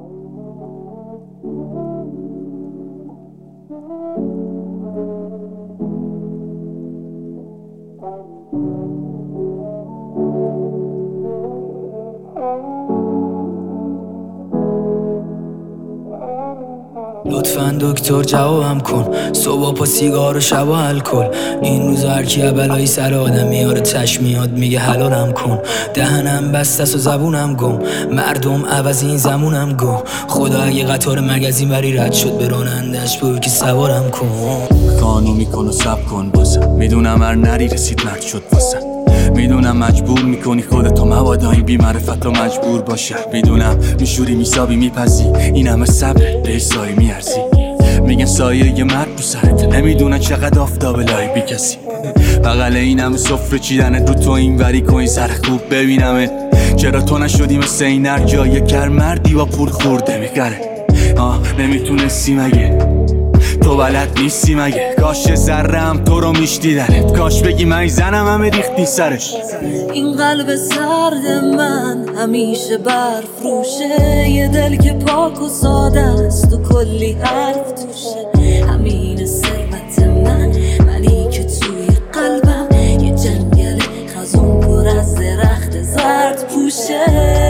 لطفاً دکتر جوابم کن، صبح پا سیگار و شب و الکل. این روزا هرکی بلایی سر آدم میاره تش میاد میگه حلالم کن. دهنم بسته است و زبونم گم، مردم عوض این زمونم گم. خدا اگه قطار مرگ از این وری رد شد به رانندش بگو که سوارم کن. کانو میکن و سب کن بازم، میدونم هر نری رسید مرگ شد واسم. میدونم مجبور میکنی خودتو مبادا این بی‌معرفت و مجبور باشه. میدونم میشوری میسابی میپزی این همه صبر به سایه میارزی. میگن سایه یه مرد رو سرت، نمیدونن چقدر آفتاب لای بی کسی. بغل این همه سفره چیدنت رو تو این وری کن سر خوب ببینمت. چرا تو نشدی مثل این هر جای کر مردی با پول خورده میگره. نمیتونستی مگه تو بلد نیستی مگه؟ کاش ذره‌ام تو رو میشدیدنت، کاش بگی من زنم همه ریختی سرش. این قلب سرد من همیشه برفروشه، یه دل که پاک و ساده است و کلی حرف توشه. همین ثروت منی که توی قلبم یه جنگل خزون پر از درخت زرد پوشه.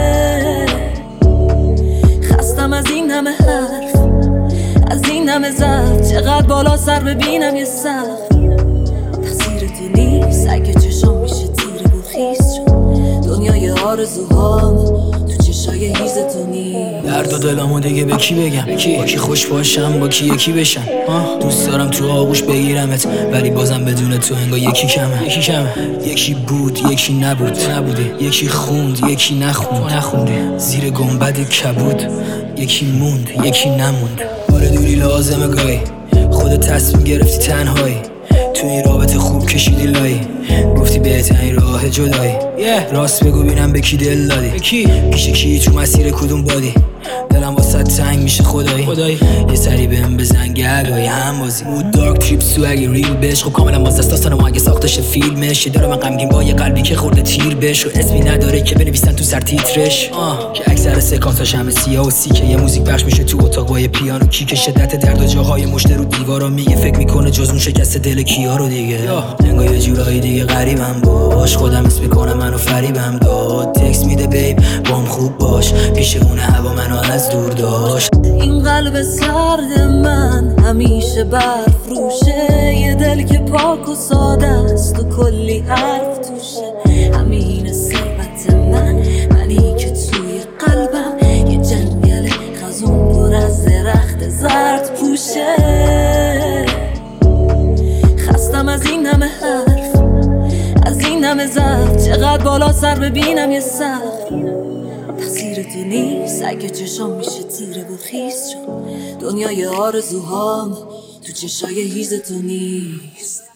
خستم از این همه حرف، از این همه زرد، چقدر بالا سر ببینم یه سقف. تقصیر تو نیست اگه چشام میشه تیره و خیس شد. دنیای آرزوهام تو چشای هیز تو نیست. درد و دلمو دیگه به کی بگم؟ با کی خوش باشم با کی یکی بشم؟ دوست دارم تو آغوش بگیرمت ولی بازم بدون تو انگار یکی کمه. یکی بود یکی نبوده، یکی خوند یکی نخونده. زیر گنبد کبود یکی موند یکی نموند. آره دوری لازمه گاهی، خودت تصمیم گرفتی تنهایی. تو این رابطه خوب کشیدی لایی، گفتی بهترین راه جدایی. راست بگو بینم به کی دل دادی، پیش کی تو مسیر کدوم بادی. دلم واسه تنگ میشه خدایی. یه سری بهم بزن گلوی هم بازی. مود دارک تریپس تو اگه ریل بش خب کاملا باز دست داستان ما اگه ساختش فیلمش. یه دارم من غمگین با یه قلبی که خورده تیر بش و اسمی نداره که بنویسن تو سر تیترش. که اکثر سکانساش همه سیاه و سیکه، یه موزیک پخش میشه تو اتاق با یه پیانو کیک. شدت درد و جاهای مشت رو دیوارا میگه فکر میکنه جز اون شکست دل کیا رو دیگه. انگار یه جورایی دیگه غریبم باش، خودم اسم میکنم منو فریبم داد. تکس میده بیب بام خوب باش، پیش اون هوا منو از دور داشت. این قلب سرد من همیشه برفروشه، یه دل که پاک و ساده است و کلی حرف توشه. همین ثروت منی که توی قلبم یه جنگل خزون پر از درخت زرد پوشه. خستم از این همه حرف، از این همه زرد، چقدر بالا سر ببینم یه سقف. تقصیر تو نیست اگه چشام میشه تیره و خیس شد. دنیای آرزوهام تو چشای هیز تو نیست.